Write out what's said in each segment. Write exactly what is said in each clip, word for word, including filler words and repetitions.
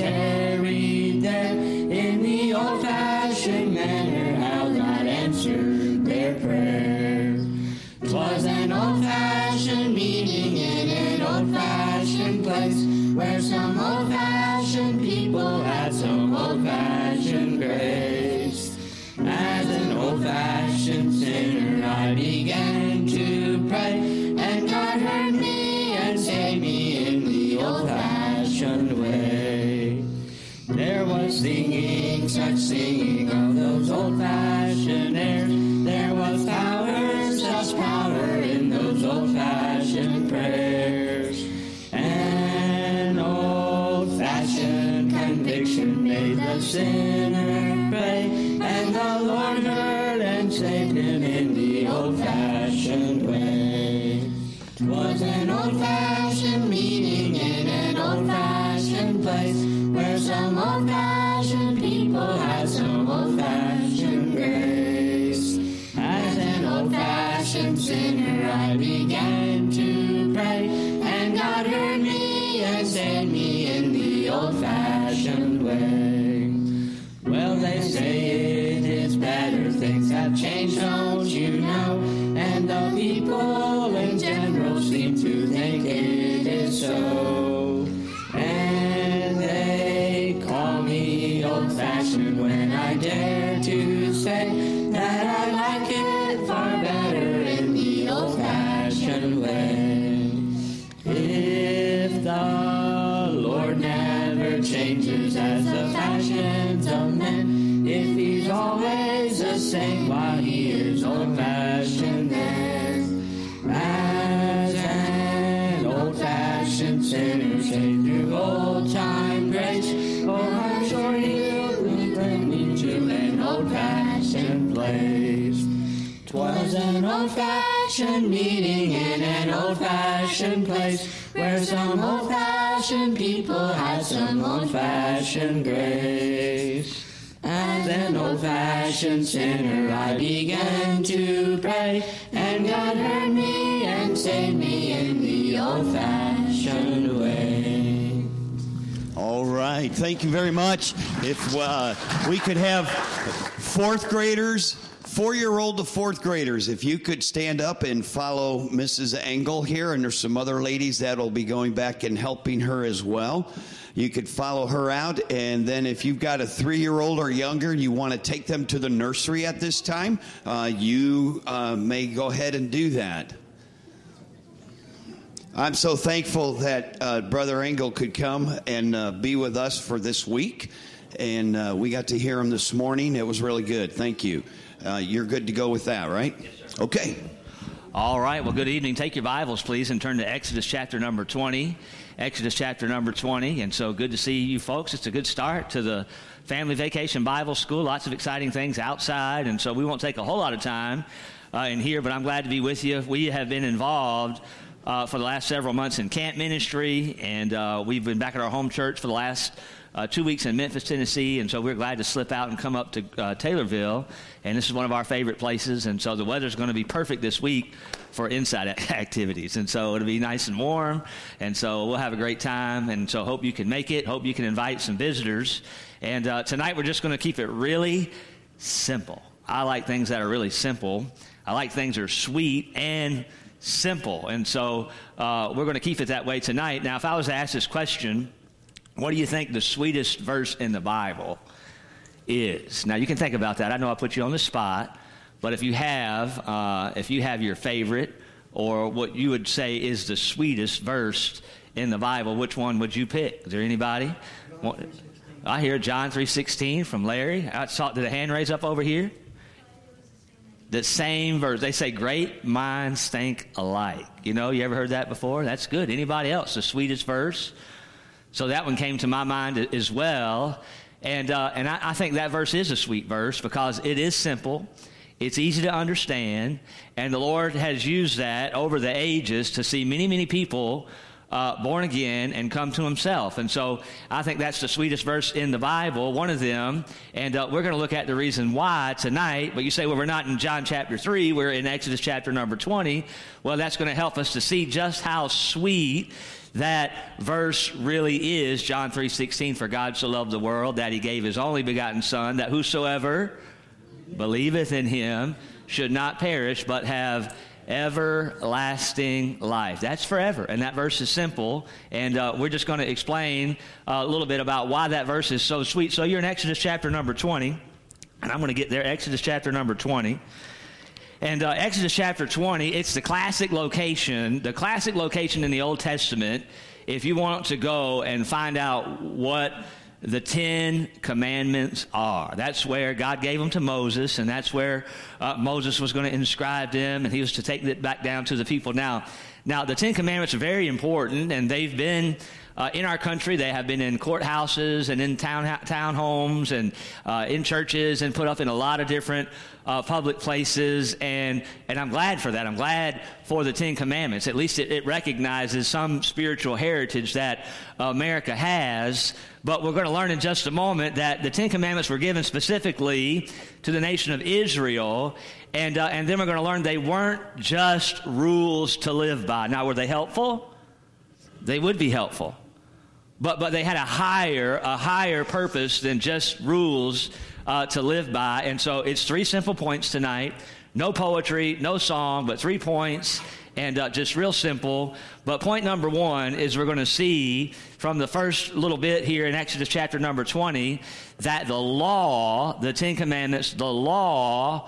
tarried there in the old-fashioned manner, how God answered their prayer. 'Twas an old-fashioned meeting in an old-fashioned place, where some old-fashioned people had some old-fashioned grace. As an old-fashioned sinner I began to pray, and God heard me and saved me in the old-fashioned way. There was singing, such singing of those old-fashioned airs. There was power, such power in those old-fashioned prayers. An old-fashioned conviction made the sinner pray, and the Lord heard and saved him in the old-fashioned way. 'Twas an old-fashioned meeting in an old-fashioned place, where some old-fashioned people had some old-fashioned grace. As an old-fashioned sinner I began to pray, and God heard me and saved me in the old-fashioned way. Well, they say it is better, things have changed, don't you know? And the people in general seem to think it is so. And they call me old-fashioned when I dare to say that I like it far better in the old-fashioned way. If the Lord never changes as the fashions of men, if he's always the same while he is old-fashioned then, as an old-fashioned sinner saved through old-time grace, oh, I'm sure he'll bring me to an old-fashioned place. 'Twas an old-fashioned meeting in an old-fashioned place, where some old-fashioned people had some old-fashioned grace. As an old-fashioned sinner I began to pray, and God heard me and saved me in the old-fashioned way. All right, thank you very much. If uh, we could have fourth graders, four-year-old to fourth graders, if you could stand up and follow Missus Engel here, and there's some other ladies that will be going back and helping her as well. You could follow her out, and then if you've got a three-year-old or younger and you want to take them to the nursery at this time, uh, you uh, may go ahead and do that. I'm so thankful that uh, Brother Engel could come and uh, be with us for this week, and uh, we got to hear him this morning. It was really good. Thank you. Uh, you're good to go with that, right? Yes, sir. Okay. All right. Well, good evening. Take your Bibles, please, and turn to Exodus chapter number twenty. Exodus chapter number twenty. And so good to see you folks. It's a good start to the Family Vacation Bible School. Lots of exciting things outside. And so we won't take a whole lot of time uh, in here, but I'm glad to be with you. We have been involved uh, for the last several months in camp ministry, and uh, we've been back at our home church for the last Uh, two weeks in Memphis, Tennessee, and so we're glad to slip out and come up to uh, Taylorville, and this is one of our favorite places, and so the weather's going to be perfect this week for inside activities, and so it'll be nice and warm, and so we'll have a great time, and so hope you can make it, hope you can invite some visitors, and uh, tonight we're just going to keep it really simple. I like things that are really simple. I like things that are sweet and simple, and so uh, we're going to keep it that way tonight. Now, if I was to ask this question, what do you think the sweetest verse in the Bible is? Now, you can think about that. I know I put you on the spot, but if you have, uh, if you have your favorite or what you would say is the sweetest verse in the Bible, which one would you pick? Is there anybody? I hear John three sixteen from Larry. I saw, did a hand raise up over here? The same verse. They say great minds think alike. You know, you ever heard that before? That's good. Anybody else? The sweetest verse? So that one came to my mind as well, and uh, and I, I think that verse is a sweet verse because it is simple, it's easy to understand, and the Lord has used that over the ages to see many, many people uh, born again and come to himself. And so I think that's the sweetest verse in the Bible, one of them. And uh, we're going to look at the reason why tonight. But you say, well, we're not in John chapter three. We're in Exodus chapter number twenty. Well, that's going to help us to see just how sweet that verse really is. John three sixteen, for God so loved the world that he gave his only begotten Son, that whosoever believeth in him should not perish, but have everlasting life. That's forever. And that verse is simple. And uh, we're just going to explain uh, a little bit about why that verse is so sweet. So you're in Exodus chapter number twenty. And I'm going to get there. Exodus chapter number twenty. And uh, Exodus chapter twenty, it's the classic location, the classic location in the Old Testament if you want to go and find out what the Ten Commandments are. That's where God gave them to Moses, and that's where uh, Moses was going to inscribe them, and he was to take it back down to the people. Now, now the Ten Commandments are very important, and they've been uh, in our country. They have been in courthouses and in town townhomes and uh, in churches and put up in a lot of different uh, public places, and and I'm glad for that. I'm glad for the Ten Commandments. At least it, it recognizes some spiritual heritage that America has. But we're going to learn in just a moment that the Ten Commandments were given specifically to the nation of Israel, and uh, and then we're going to learn they weren't just rules to live by. Now, were they helpful? They would be helpful, but but they had a higher a higher purpose than just rules uh, to live by. And so it's three simple points tonight. No poetry, no song, but three points. And uh, just real simple. But point number one is we're going to see from the first little bit here in Exodus chapter number twenty that the law, the Ten Commandments, the law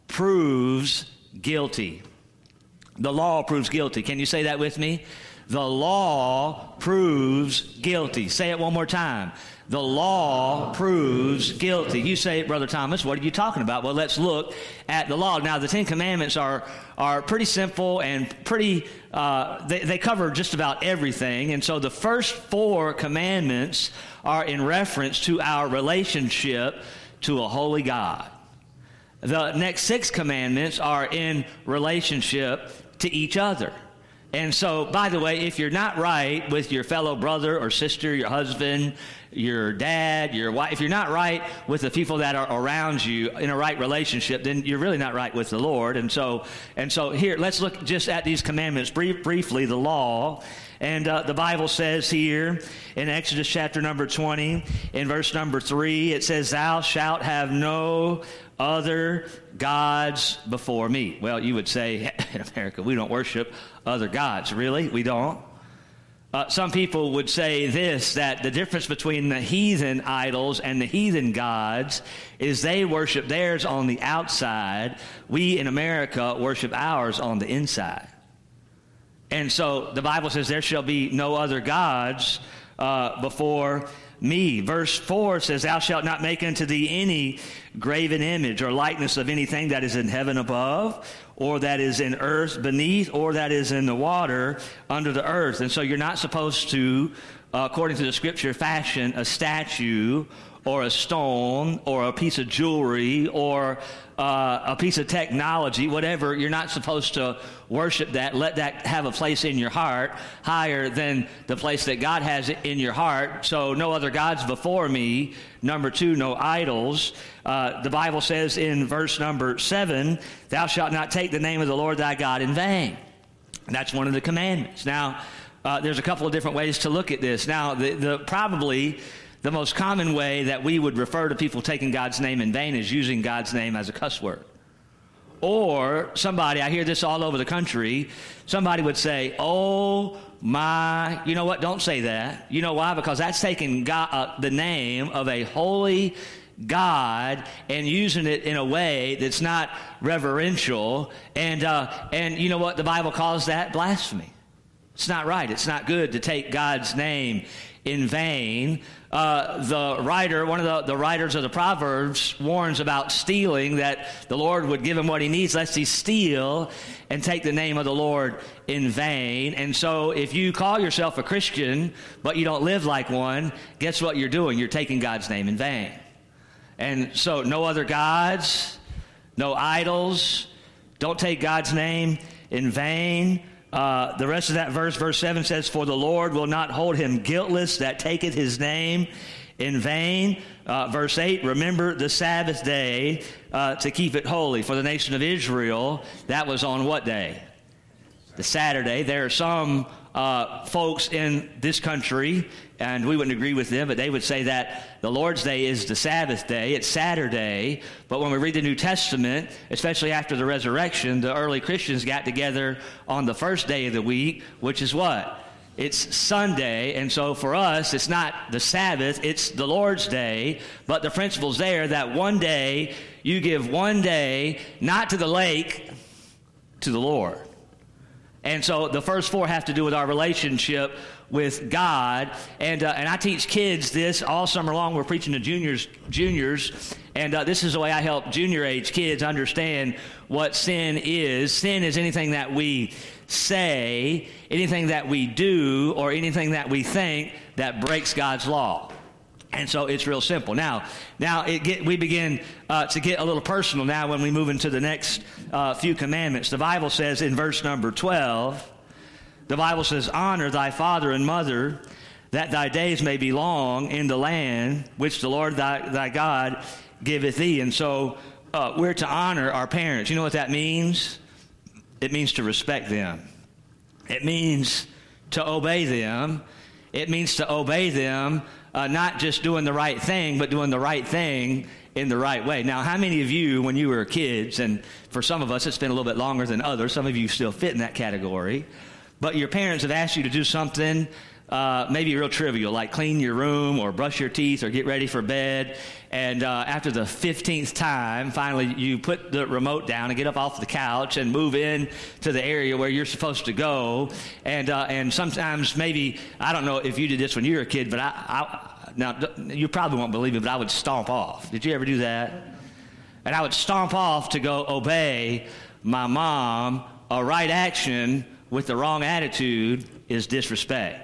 proves guilty. The law proves guilty. Can you say that with me? The law proves guilty. Say it one more time. The law proves guilty. You say, Brother Thomas, what are you talking about? Well, let's look at the law. Now, the Ten Commandments are are pretty simple and pretty, uh, they, they cover just about everything. And so the first four commandments are in reference to our relationship to a holy God. The next six commandments are in relationship to each other. And so, by the way, if you're not right with your fellow brother or sister, your husband, your dad, your wife, if you're not right with the people that are around you in a right relationship, then you're really not right with the Lord. And so, and so here, let's look just at these commandments brief, briefly, the law. And uh, the Bible says here in Exodus chapter number twenty, in verse number three, it says, "Thou shalt have no other gods before me." Well, you would say, in America, we don't worship other gods. Really? We don't? Uh, some people would say this, that the difference between the heathen idols and the heathen gods is they worship theirs on the outside. We in America worship ours on the inside. And so the Bible says there shall be no other gods uh, before me. Verse four says, "Thou shalt not make unto thee any graven image or likeness of anything that is in heaven above, or that is in earth beneath, or that is in the water under the earth." And so you're not supposed to, uh, according to the scripture, fashion a statue or a stone or a piece of jewelry or uh, a piece of technology, whatever. You're not supposed to worship that. Let that have a place in your heart higher than the place that God has it in your heart. So no other gods before me. Number two, no idols. Uh, the Bible says in verse number seven, "Thou shalt not take the name of the Lord thy God in vain." And that's one of the commandments. Now, uh, there's a couple of different ways to look at this. Now, the, the probably the most common way that we would refer to people taking God's name in vain is using God's name as a cuss word. Or somebody, I hear this all over the country, somebody would say, "Oh my," you know what, don't say that. You know why? Because that's taking God, uh, the name of a holy God and using it in a way that's not reverential. And, uh, and you know what? The Bible calls that blasphemy. It's not right. It's not good to take God's name in vain. Uh, the writer, one of the, the writers of the Proverbs warns about stealing, that the Lord would give him what he needs lest he steal and take the name of the Lord in vain. And so if you call yourself a Christian, but you don't live like one, guess what you're doing? You're taking God's name in vain. And so no other gods, no idols, don't take God's name in vain. Uh, the rest of that verse, verse seven says, for the Lord will not hold him guiltless that taketh his name in vain. Uh, verse eight, remember the Sabbath day uh, to keep it holy. For the nation of Israel, that was on what day? The Saturday. There are some uh, folks in this country, and we wouldn't agree with them, but they would say that the Lord's Day is the Sabbath day. It's Saturday. But when we read the New Testament, especially after the resurrection, the early Christians got together on the first day of the week, which is what? It's Sunday. And so for us, it's not the Sabbath, it's the Lord's Day. But the principle's there that one day, you give one day, not to the lake, to the Lord. And so the first four have to do with our relationship with God. And uh, and I teach kids this all summer long. We're preaching to juniors, juniors, and uh, this is the way I help junior age kids understand what sin is. Sin is anything that we say, anything that we do, or anything that we think that breaks God's law. And so it's real simple. Now, now it get, we begin uh, to get a little personal now when we move into the next uh, few commandments. The Bible says in verse number twelve, the Bible says, honor thy father and mother, that thy days may be long in the land which the Lord thy, thy God giveth thee. And so uh, we're to honor our parents. You know what that means? It means to respect them. It means to obey them. It means to obey them, uh, not just doing the right thing, but doing the right thing in the right way. Now, how many of you, when you were kids, and for some of us it's been a little bit longer than others, some of you still fit in that category, but your parents have asked you to do something uh, maybe real trivial, like clean your room or brush your teeth or get ready for bed, and uh, after the fifteenth time, finally you put the remote down and get up off the couch and move in to the area where you're supposed to go, and uh, and sometimes maybe, I don't know if you did this when you were a kid, but I, I now you probably won't believe it, but I would stomp off. Did you ever do that? And I would stomp off to go obey my mom. A right action with the wrong attitude is disrespect.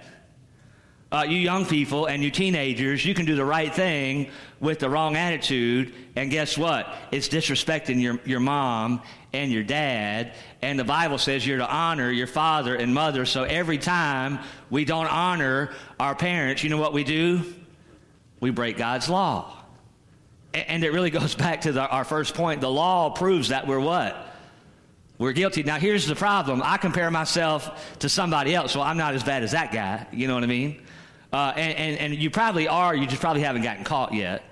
Uh, you young people and you teenagers, you can do the right thing with the wrong attitude, and guess what? It's disrespecting your, your mom and your dad, and the Bible says you're to honor your father and mother. So every time we don't honor our parents, you know what we do? We break God's law. And, and it really goes back to the, our first point. The law proves that we're what? We're guilty. Now, here's the problem. I compare myself to somebody else, so I'm not as bad as that guy. You know what I mean? Uh, and, and, and you probably are. You just probably haven't gotten caught yet.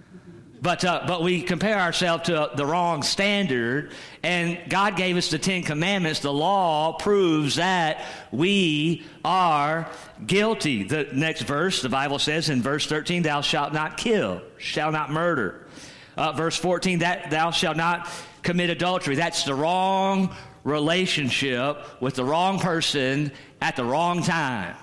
But uh, but we compare ourselves to the wrong standard, and God gave us the Ten Commandments. The law proves that we are guilty. The next verse, the Bible says in verse thirteen, thou shalt not kill, shall not murder. Uh, verse fourteen, that thou shalt not commit adultery. That's the wrong relationship with the wrong person at the wrong time.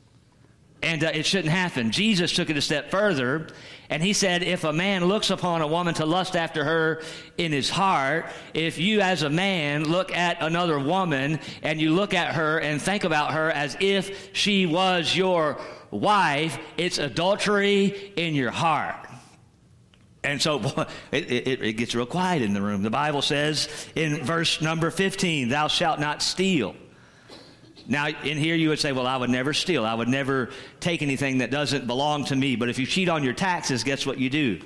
And uh, it shouldn't happen. Jesus took it a step further, and he said, if a man looks upon a woman to lust after her in his heart, if you as a man look at another woman and you look at her and think about her as if she was your wife, it's adultery in your heart. And so boy, it, it, it gets real quiet in the room. The Bible says in verse number fifteen, thou shalt not steal. Now, in here you would say, well, I would never steal. I would never take anything that doesn't belong to me. But if you cheat on your taxes, guess what you do?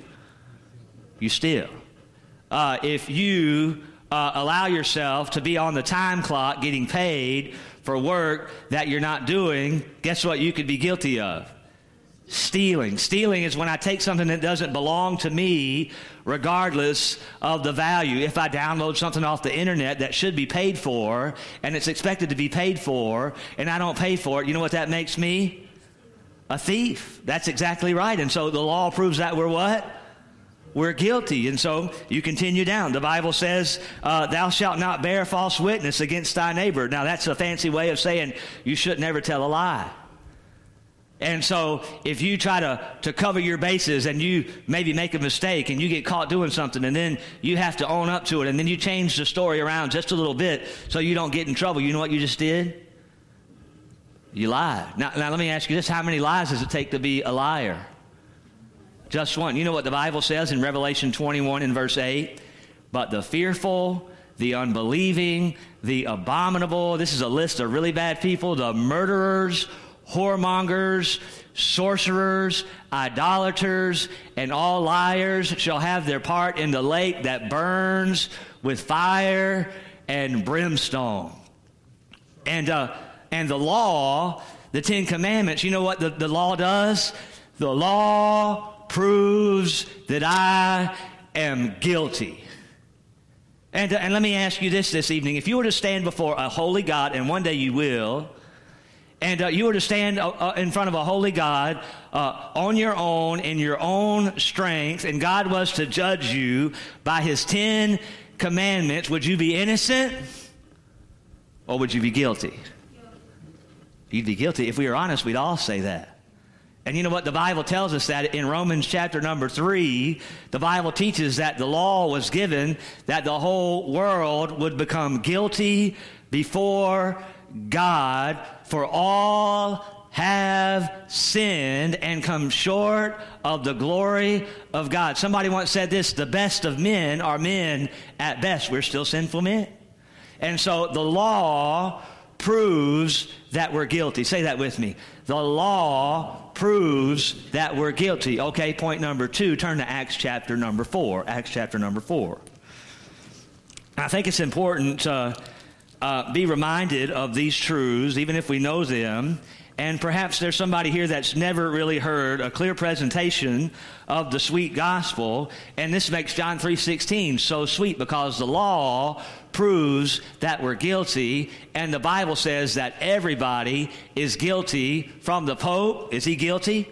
You steal. Uh, if you uh, allow yourself to be on the time clock getting paid for work that you're not doing, guess what you could be guilty of? Stealing. Stealing is when I take something that doesn't belong to me, regardless of the value. If I download something off the internet that should be paid for, and it's expected to be paid for, and I don't pay for it, you know what that makes me? A thief. That's exactly right. And so the law proves that we're what? We're guilty. And so you continue down. The Bible says, uh, thou shalt not bear false witness against thy neighbor. Now that's a fancy way of saying you should never tell a lie. And so if you try to, to cover your bases and you maybe make a mistake and you get caught doing something, and then you have to own up to it, and then you change the story around just a little bit so you don't get in trouble, you know what you just did? You lied. Now, now let me ask you this. How many lies does it take to be a liar? Just one. You know what the Bible says in Revelation twenty-one in verse eight? But the fearful the unbelieving, the abominable. This is a list of really bad people. The murderers, whoremongers, sorcerers, idolaters, and all liars shall have their part in the lake that burns with fire and brimstone. And uh, and the law, the Ten Commandments, you know what the, the law does? The law proves that I am guilty. And, uh, and let me ask you this this evening. If you were to stand before a holy God, and one day you will, and uh, you were to stand uh, uh, in front of a holy God uh, on your own, in your own strength, and God was to judge you by his Ten Commandments, would you be innocent or would you be guilty? You'd be guilty. If we were honest, we'd all say that. And you know what? The Bible tells us that in Romans chapter number three, the Bible teaches that the law was given that the whole world would become guilty before God, for all have sinned and come short of the glory of God. Somebody once said this: the best of men are men at best. We're still sinful men. And so the law proves that we're guilty. Say that with me. The law proves that we're guilty. Okay, point number two, turn to Acts chapter number four. Acts chapter number four. I think it's important to uh, be reminded of these truths, even if we know them. And perhaps there's somebody here that's never really heard a clear presentation of the sweet gospel. And this makes John three sixteen so sweet, because the law proves that we're guilty. And the Bible says that everybody is guilty, from the Pope. Is he guilty?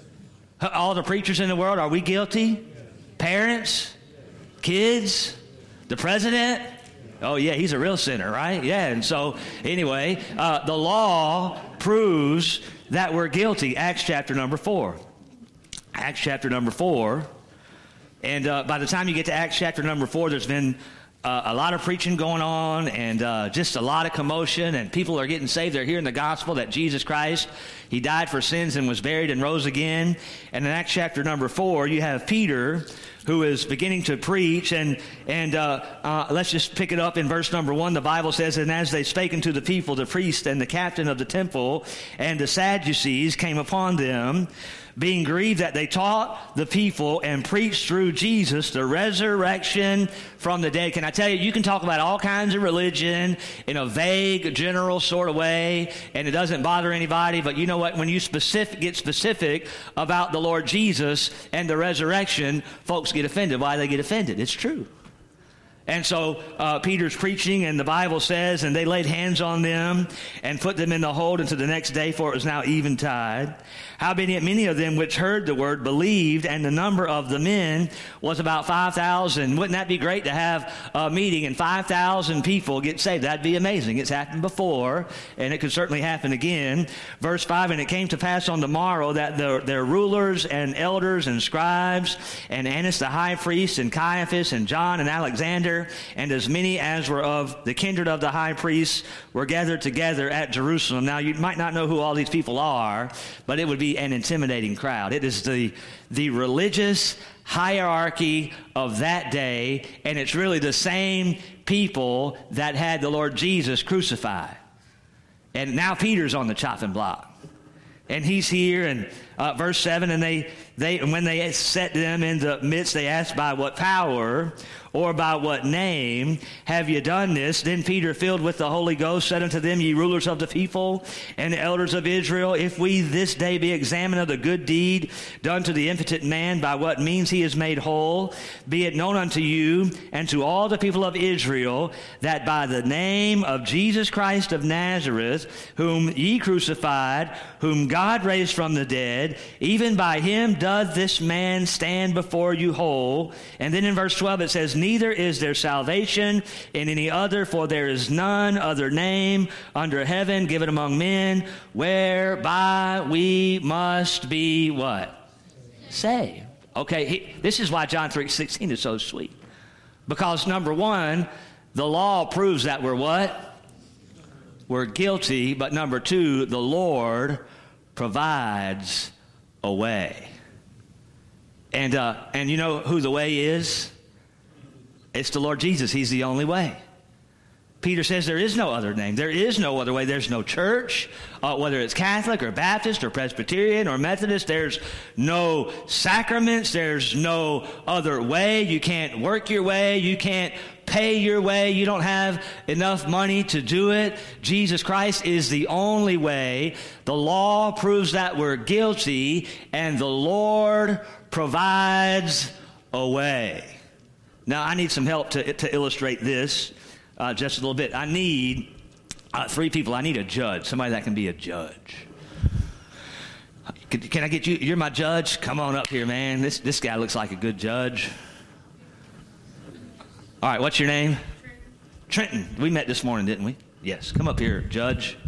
Yes. All the preachers in the world, are we guilty? Yes. Parents? Yes. Kids? The president? Yes. Oh, yeah, he's a real sinner, right? Yeah, and so anyway, uh, the law proves that we're guilty. Acts chapter number four. Acts chapter number four. And uh, by the time you get to Acts chapter number four, there's been uh, a lot of preaching going on, and uh, just a lot of commotion, and people are getting saved. They're hearing the gospel that Jesus Christ, he died for sins and was buried and rose again. And in Acts chapter number four, you have Peter, who is beginning to preach, and and uh, uh, let's just pick it up in verse number one. The Bible says, "And as they spake unto the people, the priest and the captain of the temple and the Sadducees came upon them, being grieved that they taught the people and preached through Jesus the resurrection from the dead." Can I tell you, you can talk about all kinds of religion in a vague, general sort of way, and it doesn't bother anybody. But you know what? When you specific, get specific about the Lord Jesus and the resurrection, folks get offended. Why do they get offended? It's true. And so uh, Peter's preaching, and the Bible says, "And they laid hands on them and put them in the hold until the next day, for it was now eventide. Howbeit many of them which heard the word believed, and the number of the men was about five thousand. Wouldn't that be great to have a meeting and five thousand people get saved? That'd be amazing. It's happened before, and it could certainly happen again. Verse five, "And it came to pass on the morrow that the, their rulers and elders and scribes, and Annas the high priest, and Caiaphas, and John, and Alexander, and as many as were of the kindred of the high priests, were gathered together at Jerusalem." Now, you might not know who all these people are, but it would be an intimidating crowd. It is the, the religious hierarchy of that day, and it's really the same people that had the Lord Jesus crucified. And now Peter's on the chopping block. And he's here, and uh, verse seven, "And they, they, when they set them in the midst, they asked, By what power or by what name have you done this? Then Peter, filled with the Holy Ghost, said unto them, Ye rulers of the people and the elders of Israel, if we this day be examined of the good deed done to the impotent man, by what means he is made whole, be it known unto you and to all the people of Israel, that by the name of Jesus Christ of Nazareth, whom ye crucified, whom God raised from the dead, even by him doth this man stand before you whole." And then in verse twelve it says, "Neither is there salvation in any other, for there is none other name under heaven given among men, whereby we must be" what? Saved. Okay, he, this is why John three sixteen is so sweet. Because number one, the law proves that we're what? We're guilty. But number two, the Lord provides a way. And, uh, and you know who the way is? It's the Lord Jesus. He's the only way. Peter says there is no other name. There is no other way. There's no church, uh, whether it's Catholic or Baptist or Presbyterian or Methodist. There's no sacraments. There's no other way. You can't work your way. You can't pay your way. You don't have enough money to do it. Jesus Christ is the only way. The law proves that we're guilty, and the Lord provides a way. Now, I need some help to, to illustrate this. Uh, just a little bit. I need uh, three people. I need a judge, somebody that can be a judge. Can, can I get you? You're my judge. Come on up here, man. This this guy looks like a good judge. All right, what's your name? Trenton. Trenton. We met this morning, didn't we? Yes. Come up here, judge.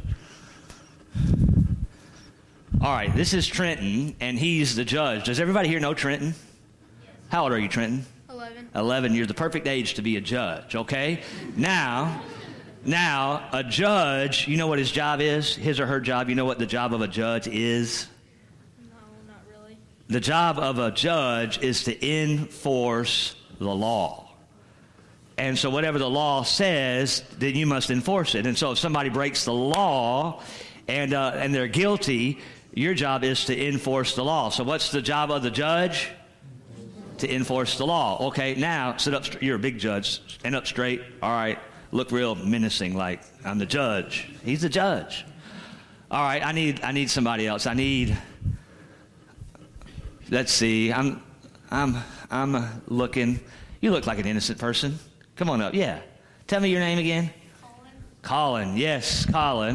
All right, this is Trenton, and he's the judge. Does everybody here know Trenton? Yes. How old are you, Trenton? eleven. You're the perfect age to be a judge, okay? Now, now, a judge, you know what his job is? His or her job, you know what the job of a judge is? No, not really. The job of a judge is to enforce the law. And so whatever the law says, then you must enforce it. And so if somebody breaks the law and uh, and they're guilty, your job is to enforce the law. So what's the job of the judge? To enforce the law. Okay, now sit up. You're a big judge. Stand up straight. All right. Look real menacing, like I'm the judge. He's the judge. All right. I need. I need somebody else. I need. Let's see. I'm. I'm. I'm looking. You look like an innocent person. Come on up. Yeah. Tell me your name again. Colin. Colin. Yes, Colin.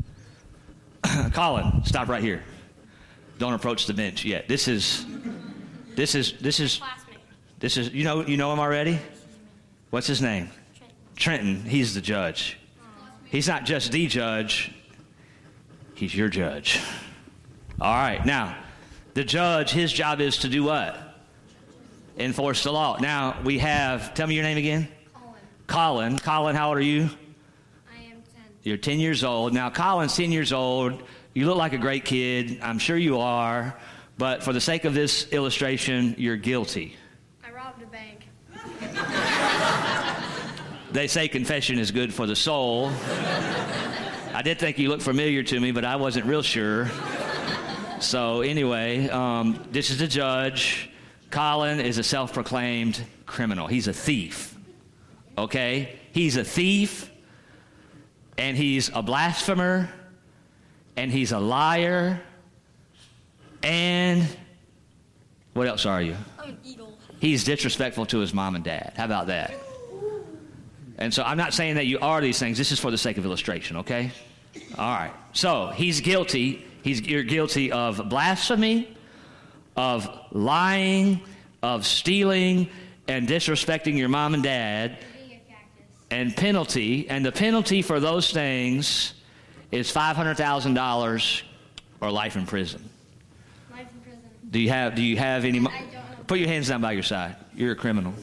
Colin. Stop right here. Don't approach the bench yet. This is. This is this is Classmate. this is you know you know him already? What's his name? Trenton. Trenton. He's the judge. He's not just the judge. He's your judge. All right. Now, the judge, his job is to do what? Enforce the law. Now, we have, tell me your name again. Colin. Colin. Colin, how old are you? I am ten. You're ten years old. Now, Colin's ten years old. You look like a great kid. I'm sure you are. But for the sake of this illustration, you're guilty. I robbed a bank. They say confession is good for the soul. I did think you looked familiar to me, but I wasn't real sure. So anyway, um, this is the judge. Colin is a self-proclaimed criminal. He's a thief. Okay? He's a thief, and he's a blasphemer, and he's a liar. And what else are you? I'm an eagle. He's disrespectful to his mom and dad. How about that? And so I'm not saying that you are these things. This is for the sake of illustration, okay? All right. So he's guilty. He's, you're guilty of blasphemy, of lying, of stealing, and disrespecting your mom and dad. Being a cactus. And penalty. And the penalty for those things is five hundred thousand dollars or life in prison. Life in prison. Do you have, do you have any... Mo- I don't know. Put your hands down by your side. You're a criminal.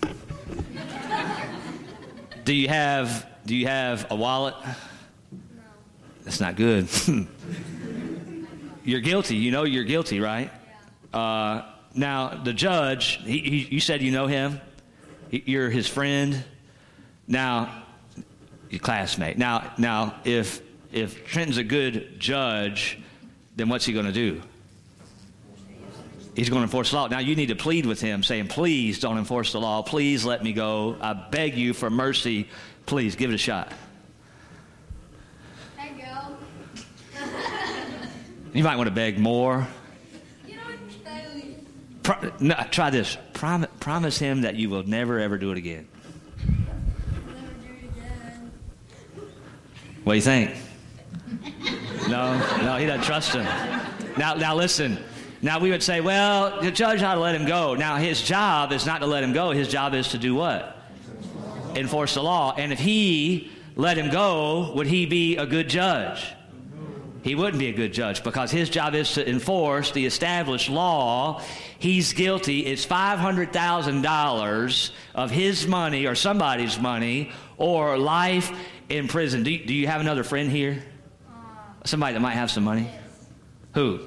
Do you have, do you have a wallet? No. That's not good. You're guilty. You know you're guilty, right? Yeah. Uh, now, the judge, he, he, you said you know him. He, you're his friend. Now, your classmate. Now, now, if if Trenton's a good judge, then what's he going to do? He's going to enforce the law. Now, you need to plead with him, saying, please don't enforce the law. Please let me go. I beg you for mercy. Please, give it a shot. There you go. You might want to beg more. You know what? Pro- no, try this. Prom- promise him that you will never, ever do it again. Never do it again. What do you think? No, no, he doesn't trust him. Now, now listen. Now, we would say, well, the judge ought to let him go. Now, his job is not to let him go. His job is to do what? Enforce the law. And if he let him go, would he be a good judge? He wouldn't be a good judge because his job is to enforce the established law. He's guilty. It's five hundred thousand dollars of his money or somebody's money or life in prison. Do you, do you have another friend here? Somebody that might have some money? Who?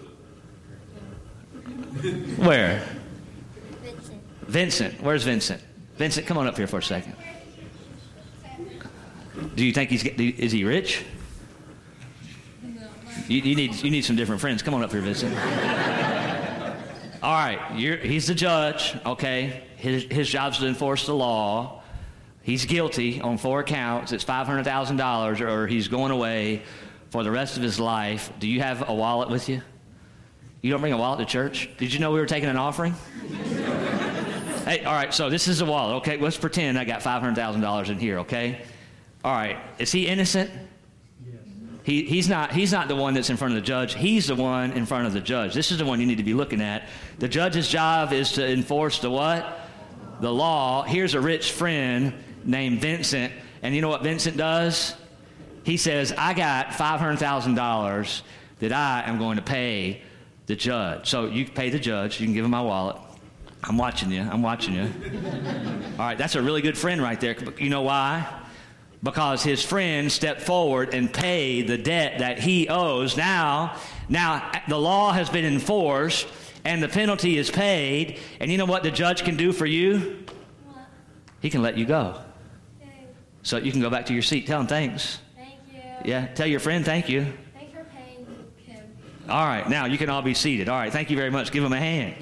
Where? Vincent. Vincent. Where's Vincent? Vincent, come on up here for a second. Do you think he's, is he rich? No. You, you need you need some different friends. Come on up here, Vincent. All right, you're, he's the judge, okay? His, his job's to enforce the law. He's guilty on four counts. It's five hundred thousand dollars, or he's going away for the rest of his life. Do you have a wallet with you? You don't bring a wallet to church? Did you know we were taking an offering? Hey, all right, so this is a wallet, okay? Let's pretend I got five hundred thousand dollars in here, okay? All right, is he innocent? He, he's not he's not the one that's in front of the judge. He's the one in front of the judge. This is the one you need to be looking at. The judge's job is to enforce the what? The law. Here's a rich friend named Vincent. And you know what Vincent does? He says, I got five hundred thousand dollars that I am going to pay the judge. So you pay the judge. You can give him my wallet. I'm watching you. I'm watching you. All right, that's a really good friend right there. You know why? Because his friend stepped forward and paid the debt that he owes. Now, now the law has been enforced and the penalty is paid. And you know what the judge can do for you? What? He can let you go. Okay. So you can go back to your seat. Tell him thanks. Thank you. Yeah, tell your friend thank you. Thanks for paying him. All right, now you can all be seated. All right, thank you very much. Give him a hand.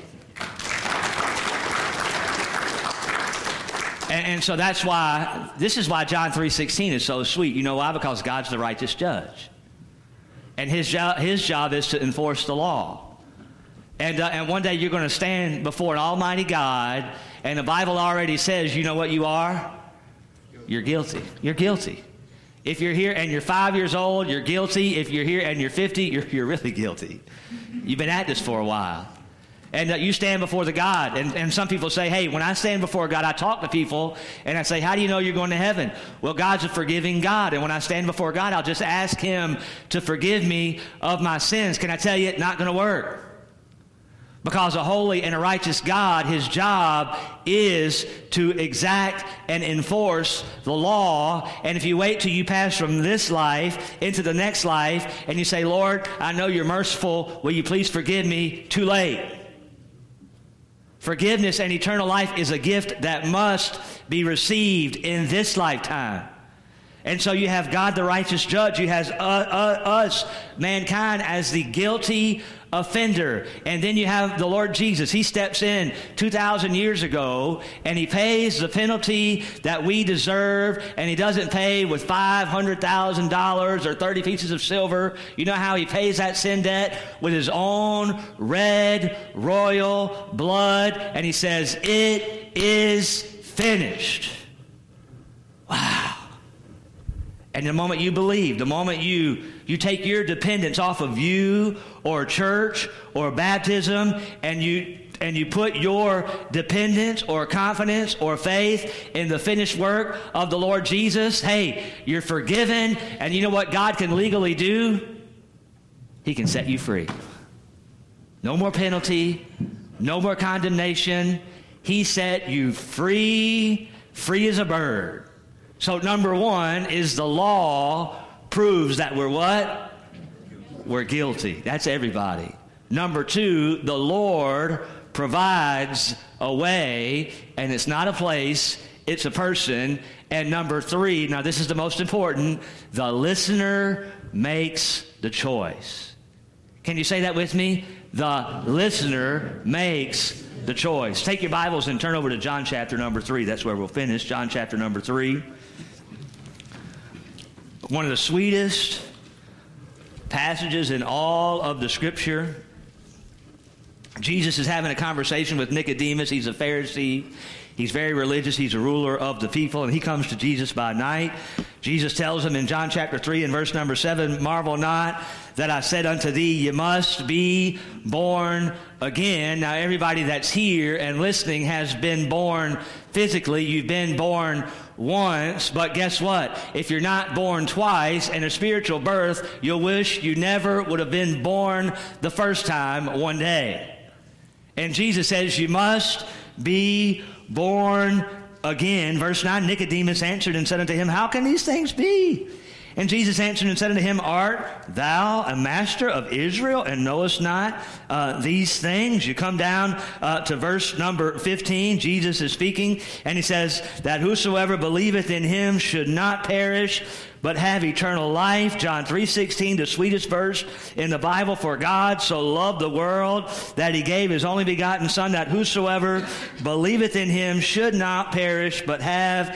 And, and so that's why, this is why John three sixteen is so sweet. You know why? Because God's the righteous judge. And his job, his job is to enforce the law. And, uh, and one day you're going to stand before an almighty God, and the Bible already says, you know what you are? You're guilty. You're guilty. If you're here and you're five years old, you're guilty. If you're here and you're fifty, you're, you're really guilty. You've been at this for a while. And uh, you stand before the God. And, and some people say, hey, when I stand before God, I talk to people, and I say, how do you know you're going to heaven? Well, God's a forgiving God. And when I stand before God, I'll just ask him to forgive me of my sins. Can I tell you, it's not going to work? Because a holy and a righteous God, his job is to exact and enforce the law. And if you wait till you pass from this life into the next life, and you say, Lord, I know you're merciful. Will you please forgive me? Too late. Forgiveness and eternal life is a gift that must be received in this lifetime. And so you have God, the righteous judge. You have uh, uh, us, mankind, as the guilty offender. And then you have the Lord Jesus. He steps in two thousand years ago, and he pays the penalty that we deserve. And he doesn't pay with five hundred thousand dollars or thirty pieces of silver. You know how he pays that sin debt? With his own red royal blood. And he says, it is finished. Wow. And the moment you believe, the moment you, you take your dependence off of you or church or baptism, and you and you put your dependence or confidence or faith in the finished work of the Lord Jesus, hey, you're forgiven. And you know what God can legally do? He can set you free. No more penalty, no more condemnation. He set you free, free as a bird. So number one is the law proves that we're what? We're guilty. That's everybody. Number two, the Lord provides a way, and it's not a place, it's a person. And number three, now this is the most important, the listener makes the choice. Can you say that with me? The listener makes the choice. Take your Bibles and turn over to John chapter number three. That's where we'll finish. John chapter number three. One of the sweetest passages in all of the Scripture. Jesus is having a conversation with Nicodemus. He's a Pharisee. He's very religious. He's a ruler of the people, and he comes to Jesus by night. Jesus tells him in John chapter three and verse number seven, marvel not that I said unto thee, you must be born again. Now, everybody that's here and listening has been born physically. You've been born once, but guess what? If you're not born twice in a spiritual birth, you'll wish you never would have been born the first time one day. And Jesus says you must be born again. Verse nine, Nicodemus answered and said unto him, how can these things be? And Jesus answered and said unto him, Art thou a master of Israel, and knowest not uh, these things? You come down uh, to verse number fifteen. Jesus is speaking, and he says that whosoever believeth in him should not perish, but have eternal life. John three sixteen, the sweetest verse in the Bible. For God so loved the world that he gave his only begotten Son, that whosoever believeth in him should not perish, but have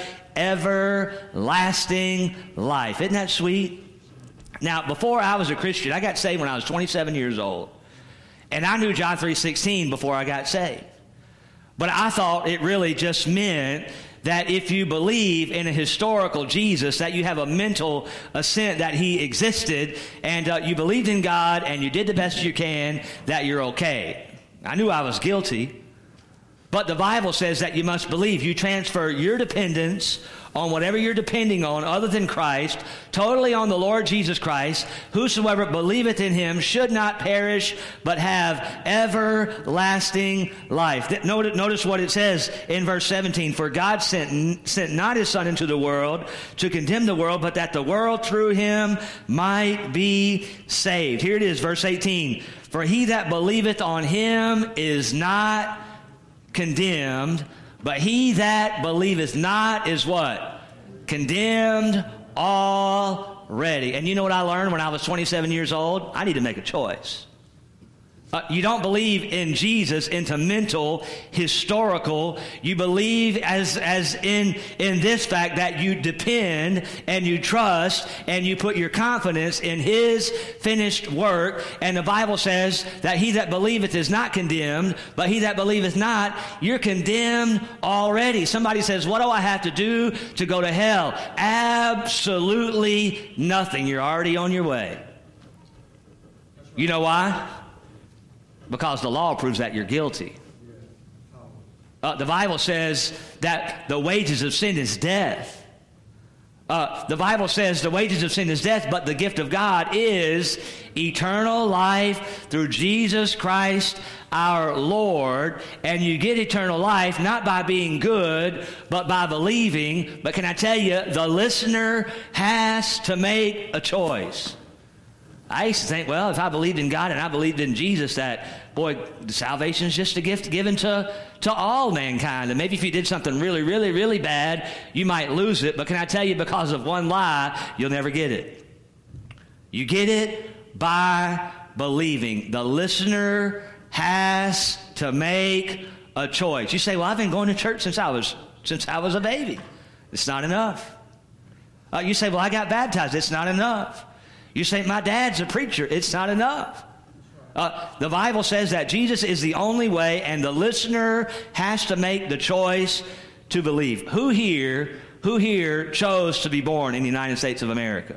everlasting life. Isn't that sweet? Now, before I was a Christian, I got saved when I was twenty-seven years old. And I knew John three sixteen before I got saved. But I thought it really just meant that if you believe in a historical Jesus, that you have a mental assent that he existed, and uh, you believed in God, and you did the best you can, that you're okay. I knew I was guilty. But the Bible says that you must believe. You transfer your dependence on whatever you're depending on other than Christ, totally on the Lord Jesus Christ. Whosoever believeth in him should not perish, but have everlasting life. Notice, notice what it says in verse seventeen. For God sent, sent not his Son into the world to condemn the world, but that the world through him might be saved. Here it is, verse eighteen. For he that believeth on him is not condemned, but he that believeth not is what? Condemned already. And you know what I learned when I was twenty-seven years old? I need to make a choice. Uh, you don't believe in Jesus into mental, historical. You believe as as in in this fact that you depend and you trust and you put your confidence in his finished work. And the Bible says that he that believeth is not condemned, but he that believeth not, you're condemned already. Somebody says, what do I have to do to go to hell? Absolutely nothing. You're already on your way. You know why? Because the law proves that you're guilty. Uh, the Bible says that the wages of sin is death. Uh, the Bible says the wages of sin is death, but the gift of God is eternal life through Jesus Christ our Lord. And you get eternal life not by being good, but by believing. But can I tell you, the listener has to make a choice. I used to think, well, if I believed in God and I believed in Jesus, that, boy, salvation is just a gift given to, to all mankind. And maybe if you did something really, really, really bad, you might lose it. But can I tell you, because of one lie, you'll never get it. You get it by believing. The listener has to make a choice. You say, well, I've been going to church since I was, since I was a baby. It's not enough. Uh, you say, well, I got baptized. It's not enough. You say, my dad's a preacher. It's not enough. Uh, the Bible says that Jesus is the only way, and the listener has to make the choice to believe. Who here, who here chose to be born in the United States of America?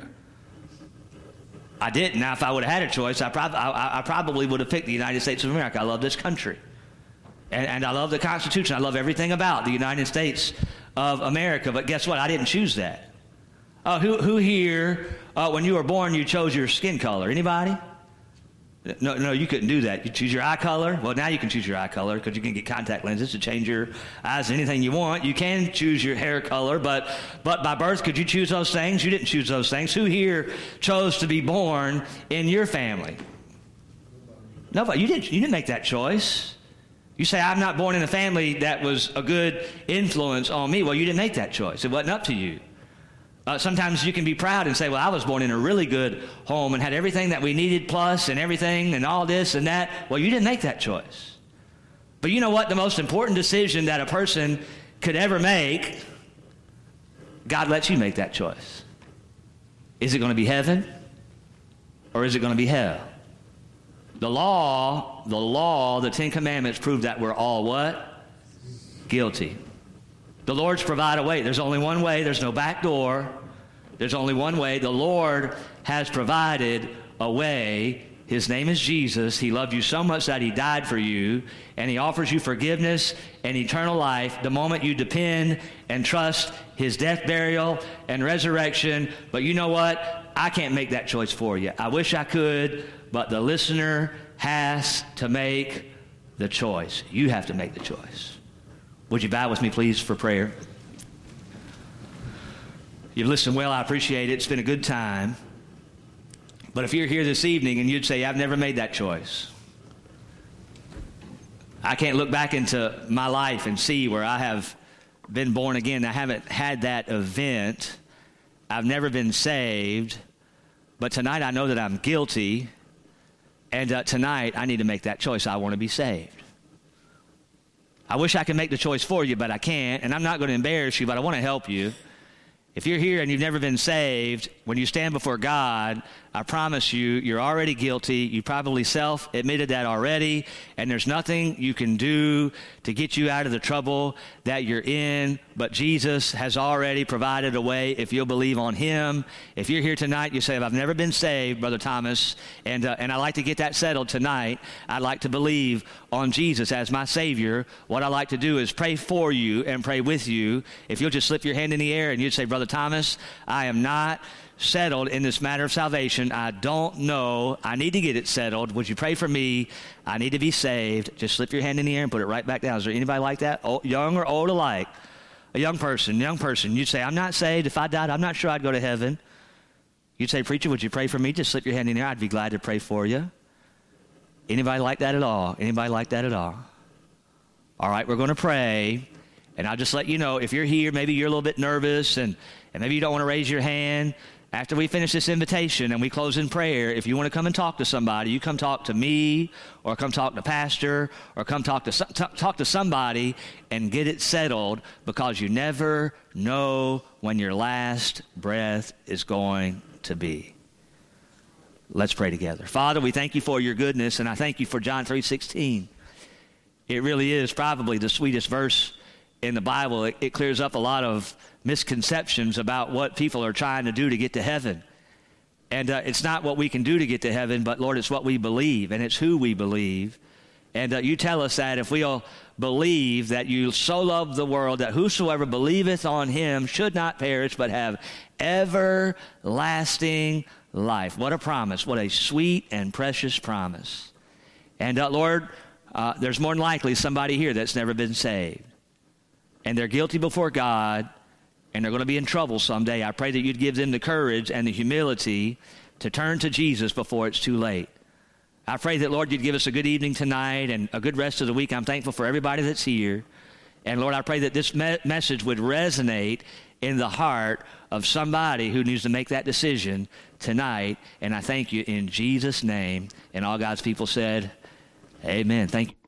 I didn't. Now, if I would have had a choice, I, prob- I, I probably would have picked the United States of America. I love this country. And, and I love the Constitution. I love everything about the United States of America. But guess what? I didn't choose that. Uh, who, who here, uh, when you were born, you chose your skin color? Anybody? No, no, you couldn't do that. You choose your eye color. Well, now you can choose your eye color because you can get contact lenses to change your eyes to anything you want. You can choose your hair color, but but by birth, could you choose those things? You didn't choose those things. Who here chose to be born in your family? Nobody. You didn't. You didn't make that choice. You say, I'm not born in a family that was a good influence on me. Well, you didn't make that choice. It wasn't up to you. Uh, sometimes you can be proud and say, well, I was born in a really good home and had everything that we needed plus and everything and all this and that. Well, you didn't make that choice. But you know what? The most important decision that a person could ever make, God lets you make that choice. Is it going to be heaven or is it going to be hell? The law, the law, the Ten Commandments prove that we're all what? Guilty. The Lord's provide a way. There's only one way. There's no back door. There's only one way. The Lord has provided a way. His name is Jesus. He loved you so much that he died for you, and he offers you forgiveness and eternal life the moment you depend and trust his death, burial, and resurrection. But you know what? I can't make that choice for you. I wish I could, but the listener has to make the choice. You have to make the choice. Would you bow with me, please, for prayer? You've listened well. I appreciate it. It's been a good time. But if you're here this evening and you'd say, I've never made that choice. I can't look back into my life and see where I have been born again. I haven't had that event. I've never been saved. But tonight I know that I'm guilty. And uh, tonight I need to make that choice. I want to be saved. I wish I could make the choice for you, but I can't. And I'm not going to embarrass you, but I want to help you. If you're here and you've never been saved, when you stand before God, I promise you, you're already guilty. You probably self-admitted that already, and there's nothing you can do to get you out of the trouble that you're in, but Jesus has already provided a way if you'll believe on him. If you're here tonight, you say, I've never been saved, Brother Thomas, and, uh, and I'd like to get that settled tonight. I'd like to believe on Jesus as my Savior. What I'd like to do is pray for you and pray with you. If you'll just slip your hand in the air and you'd say, Brother Thomas, I am not settled in this matter of salvation. I don't know. I need to get it settled. Would you pray for me? I need to be saved. Just slip your hand in the air and put it right back down. Is there anybody like that? Old, young or old alike? A young person, young person. You'd say, I'm not saved. If I died, I'm not sure I'd go to heaven. You'd say, preacher, would you pray for me? Just slip your hand in the air. I'd be glad to pray for you. Anybody like that at all? Anybody like that at all? All right, we're going to pray. And I'll just let you know, if you're here, maybe you're a little bit nervous and, and maybe you don't want to raise your hand. After we finish this invitation and we close in prayer, if you want to come and talk to somebody, you come talk to me or come talk to Pastor or come talk to talk to somebody and get it settled, because you never know when your last breath is going to be. Let's pray together. Father, we thank you for your goodness, and I thank you for John three sixteen. It really is probably the sweetest verse in the Bible. It, it clears up a lot of misconceptions about what people are trying to do to get to heaven. And uh, it's not what we can do to get to heaven, but Lord, it's what we believe, and it's who we believe. And uh, you tell us that if we'll believe that you so loved the world that whosoever believeth on him should not perish but have everlasting life. What a promise. What a sweet and precious promise. And uh, Lord, uh, there's more than likely somebody here that's never been saved. And they're guilty before God, and they're going to be in trouble someday. I pray that you'd give them the courage and the humility to turn to Jesus before it's too late. I pray that, Lord, you'd give us a good evening tonight and a good rest of the week. I'm thankful for everybody that's here. And, Lord, I pray that this me- message would resonate in the heart of somebody who needs to make that decision tonight. And I thank you in Jesus' name. And all God's people said, amen. Thank you.